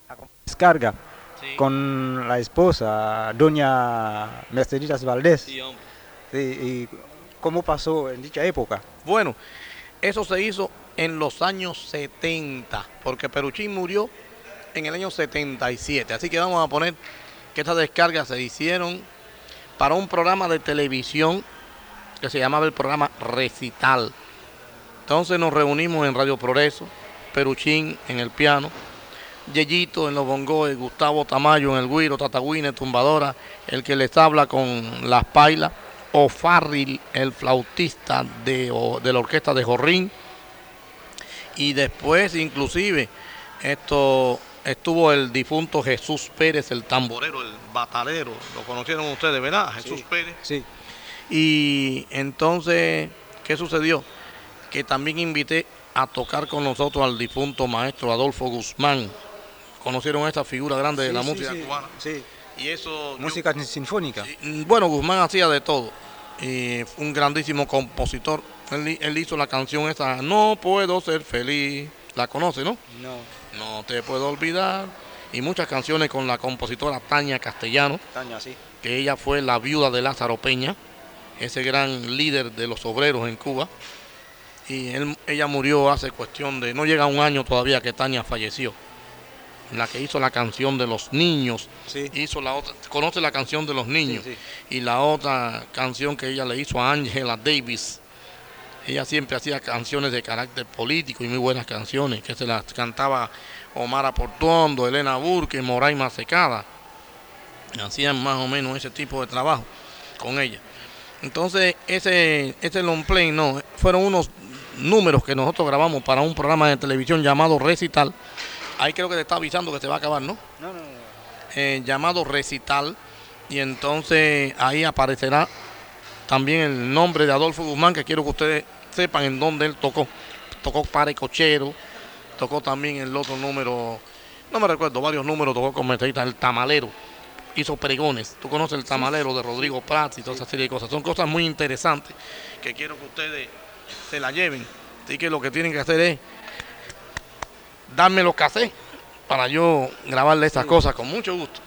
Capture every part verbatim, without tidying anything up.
descarga Sí, con la esposa, doña Merceditas Valdés. sí, hombre. Sí, ¿y cómo pasó en dicha época? Bueno, eso se hizo en los años setenta, porque Peruchín murió en el año setenta y siete. Así que vamos a poner que estas descargas se hicieron para un programa de televisión que se llamaba el programa Recital. Entonces nos reunimos en Radio Progreso, Peruchín en el piano, Yeyito en los bongos, Gustavo Tamayo en el güiro, Tatagüine, tumbadora, el que les habla con las pailas, o Farril, el flautista de, o, de la orquesta de Jorrín, y después inclusive esto estuvo el difunto Jesús Pérez, el tamborero, el batalero, lo conocieron ustedes, ¿verdad? Jesús Sí, Pérez. sí. Y entonces, ¿qué sucedió? Que también invité a tocar con nosotros al difunto maestro Adolfo Guzmán. Conocieron a esta figura grande de la Sí, sí, música sí, cubana. sí. Y eso, yo, Música sinfónica. sí, bueno, Guzmán hacía de todo. Y fue un grandísimo compositor. Él, él hizo la canción esa, No puedo ser feliz. La conoce, ¿no? No, No te puedo olvidar. Y muchas canciones con la compositora Tania Castellano, Tania, sí. que ella fue la viuda de Lázaro Peña, ese gran líder de los obreros en Cuba. Y él, ella murió hace cuestión de, no llega un año todavía que Tania falleció. La que hizo la canción de los niños, Sí, hizo la otra, conoce la canción de los sí, niños, sí. y la otra canción que ella le hizo a Angela Davis. Ella siempre hacía canciones de carácter político y muy buenas canciones, que se las cantaba Omar Aportuondo, Elena Burke, Moraima Secada. Hacían más o menos ese tipo de trabajo con ella. Entonces, ese, ese long play, no, fueron unos números que nosotros grabamos para un programa de televisión llamado Recital. Ahí creo que te está avisando que se va a acabar, ¿no? No, no, no. Eh, llamado Recital. Y entonces ahí aparecerá también el nombre de Adolfo Guzmán, que quiero que ustedes sepan en dónde él tocó. Tocó Pare Cochero, tocó también el otro número, no me recuerdo, varios números tocó con Mercedita, el Tamalero. Hizo pregones. Tú conoces el Sí, tamalero de Rodrigo Prats y toda sí. esa serie de cosas. Son cosas muy interesantes que quiero que ustedes se la lleven. Así que lo que tienen que hacer es darme los cassettes para yo grabarle esas Sí. cosas con mucho gusto.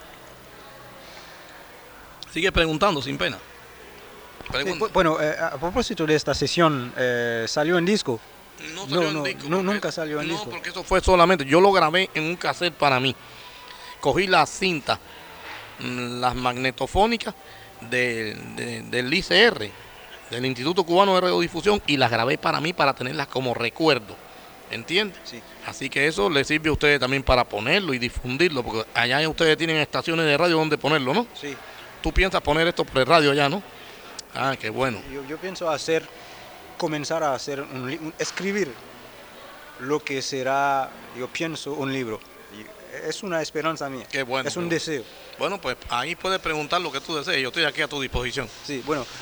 Sigue preguntando sin pena. Sí, Pregunta. bu- bueno, eh, a propósito de esta sesión, eh, ¿salió en disco? No salió No, en no, disco. no, Porque, nunca salió en no, disco. porque eso fue solamente. Yo lo grabé en un cassette para mí. Cogí la cinta, mm, las magnetofónicas de, de- del I C R, del Instituto Cubano de Radiodifusión, y las grabé para mí para tenerlas como recuerdo. ¿Entiendes? Sí. Así que eso les sirve a ustedes también para ponerlo y difundirlo, porque allá ustedes tienen estaciones de radio donde ponerlo, ¿no? Sí. Tú piensas poner esto por el radio allá, ¿no? Ah, qué bueno. Yo, yo pienso hacer, comenzar a hacer, un, li- un- escribir lo que será, yo pienso, un libro. Y es una esperanza mía. Qué bueno. Es Qué un bueno. deseo. Bueno, pues ahí puedes preguntar lo que tú desees. Yo estoy aquí a tu disposición. Sí, bueno,